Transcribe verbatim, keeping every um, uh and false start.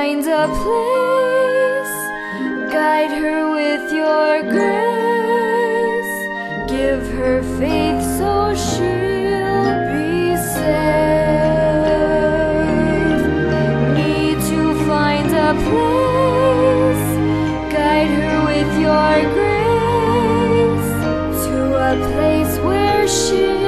find a place, guide her with your grace, give her faith so she'll be safe. Need to find a place, guide her with your grace, to a place where she